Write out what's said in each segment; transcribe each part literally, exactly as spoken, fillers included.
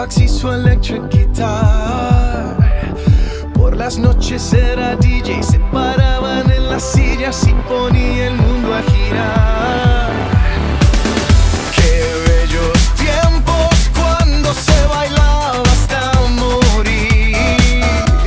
boombox y su electric guitar. Por las noches era D J, se paraban en las sillas y ponía el mundo a girar. Qué bellos tiempos cuando se bailaba hasta morir,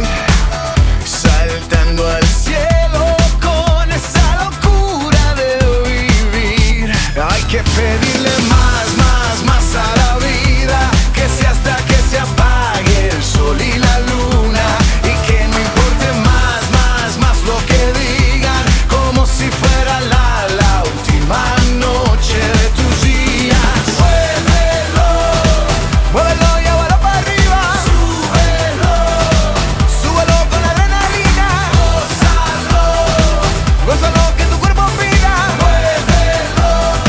saltando al cielo con esa locura de vivir. Hay que pedirle más, más, más a la vida, que sea hasta que se apague el sol y la luna, y que no importe más, más, más lo que digan, como si fuera la, la última noche de tus días. Muévelo, muévelo y abuelo para arriba. Súbelo, súbelo con la adrenalina. Gózalo, gózalo que tu cuerpo pida. Muévelo.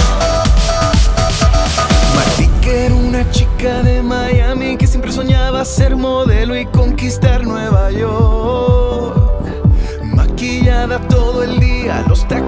Martica era una chica de Miami que siempre soñaba ser modelo y conquistar Nueva York. Maquillada todo el día, los taxis